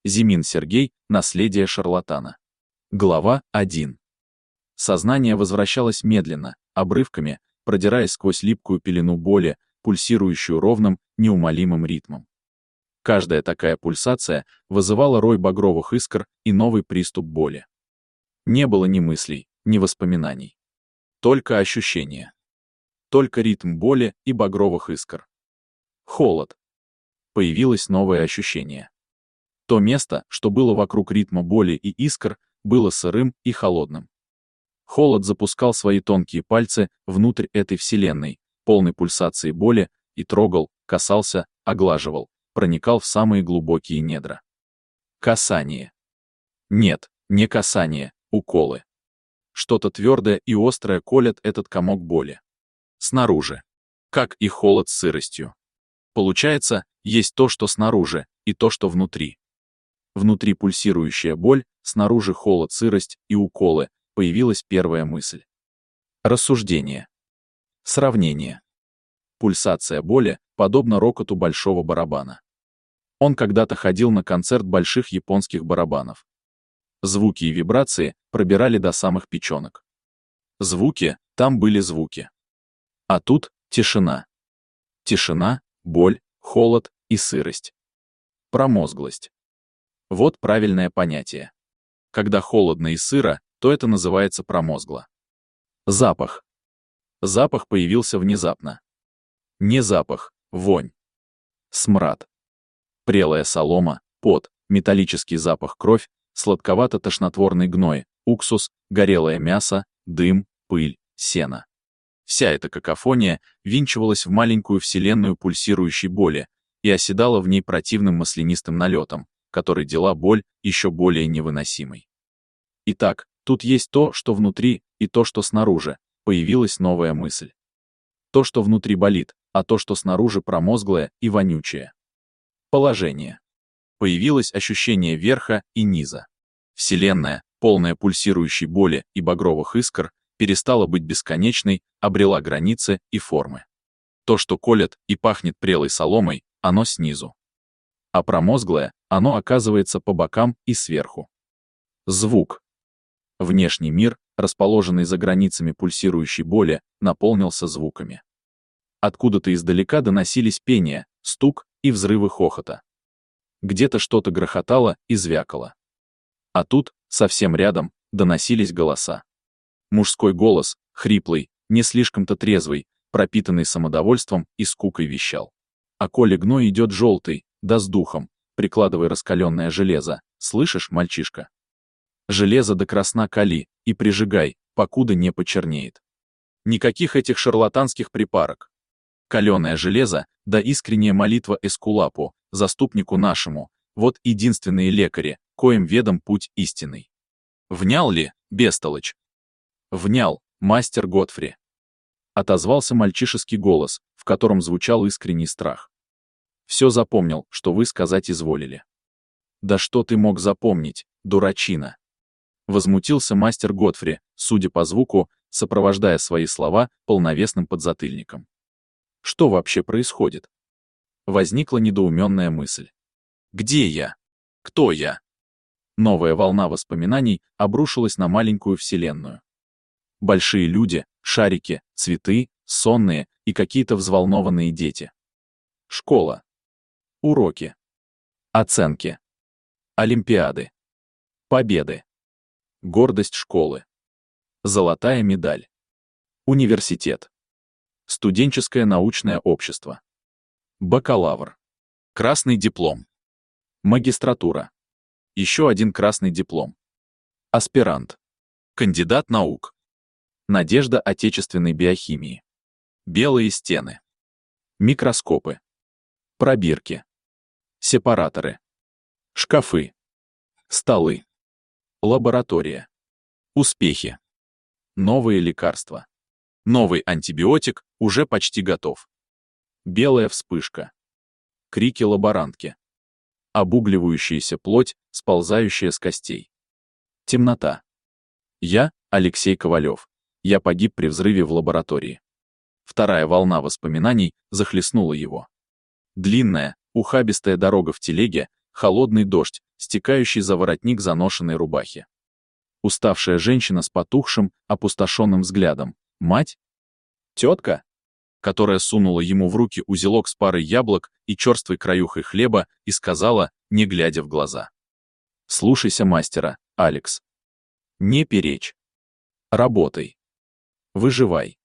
Зимин Сергей. Наследие шарлатана. Глава 1. Сознание возвращалось медленно, обрывками, продираясь сквозь липкую пелену боли, пульсирующую ровным, неумолимым ритмом. Каждая такая пульсация вызывала рой багровых искр и новый приступ боли. Не было ни мыслей, ни воспоминаний. Только ощущения. Только ритм боли и багровых искр. Холод. Появилось новое ощущение. То место, что было вокруг ритма боли и искр, было сырым и холодным. Холод запускал свои тонкие пальцы внутрь этой вселенной, полной пульсации боли, и трогал, касался, оглаживал, проникал в самые глубокие недра. Касание. Нет, не касание, уколы. Что-то твердое и острое колет этот комок боли. Снаружи. Как и холод с сыростью. Получается, есть то, что снаружи, и то, что внутри. Внутри пульсирующая боль, снаружи холод, сырость и уколы. Появилась первая мысль. Рассуждение. Сравнение. Пульсация боли подобна рокоту большого барабана. Он когда-то ходил на концерт больших японских барабанов. Звуки и вибрации пробирали до самых печенок. Звуки, там были звуки. А тут тишина. Тишина, боль, холод и сырость. Промозглость. Вот правильное понятие. Когда холодно и сыро, то это называется промозгло. Запах. Запах появился внезапно. Не запах, вонь. Смрад. Прелая солома, пот, металлический запах, кровь, сладковато-тошнотворный гной, уксус, горелое мясо, дым, пыль, сено. Вся эта какофония винчивалась в маленькую вселенную пульсирующей боли и оседала в ней противным маслянистым налетом, который делал боль еще более невыносимой. Итак, тут есть то, что внутри, и то, что снаружи. Появилась новая мысль. То, что внутри болит, а то, что снаружи промозглое и вонючее. Положение. Появилось ощущение верха и низа. Вселенная, полная пульсирующей боли и багровых искр, перестала быть бесконечной, обрела границы и формы. То, что колет и пахнет прелой соломой, оно снизу. А промозглое, оно оказывается по бокам и сверху. Звук. Внешний мир, расположенный за границами пульсирующей боли, наполнился звуками. Откуда-то издалека доносились пение, стук и взрывы хохота. Где-то что-то грохотало и звякало. А тут, совсем рядом, доносились голоса. Мужской голос, хриплый, не слишком-то трезвый, пропитанный самодовольством и скукой вещал. А коли гной идет желтый, да с духом, прикладывай раскаленное железо, слышишь, мальчишка? Железо до красна кали, и прижигай, покуда не почернеет. Никаких этих шарлатанских припарок. Каленое железо, да искренняя молитва Эскулапу, заступнику нашему, вот единственные лекари, коим ведом путь истинный. Внял ли, бестолочь? Внял, мастер Готфри. Отозвался мальчишеский голос, в котором звучал искренний страх. Все запомнил, что вы сказать изволили. Да что ты мог запомнить, дурачина? Возмутился мастер Готфри, судя по звуку, сопровождая свои слова полновесным подзатыльником. Что вообще происходит? Возникла недоуменная мысль. Где я? Кто я? Новая волна воспоминаний обрушилась на маленькую вселенную. Большие люди, шарики, цветы, сонные и какие-то взволнованные дети. Школа. Уроки. Оценки. Олимпиады. Победы. Гордость школы. Золотая медаль. Университет. Студенческое научное общество. Бакалавр. Красный диплом. Магистратура. Еще один красный диплом. Аспирант. Кандидат наук. Надежда отечественной биохимии. Белые стены. Микроскопы. Пробирки. Сепараторы. Шкафы. Столы. Лаборатория. Успехи. Новые лекарства. Новый антибиотик уже почти готов. Белая вспышка. Крики лаборантки. Обугливающаяся плоть, сползающая с костей. Темнота. Я, Алексей Ковалев. Я погиб при взрыве в лаборатории. Вторая волна воспоминаний захлестнула его. Длинная, ухабистая дорога в телеге, холодный дождь, стекающий за воротник заношенной рубахи. Уставшая женщина с потухшим, опустошенным взглядом. Мать? Тетка? Которая сунула ему в руки узелок с парой яблок и черствой краюхой хлеба и сказала, не глядя в глаза: «Слушайся мастера, Алекс. Не перечь. Работай. Выживай.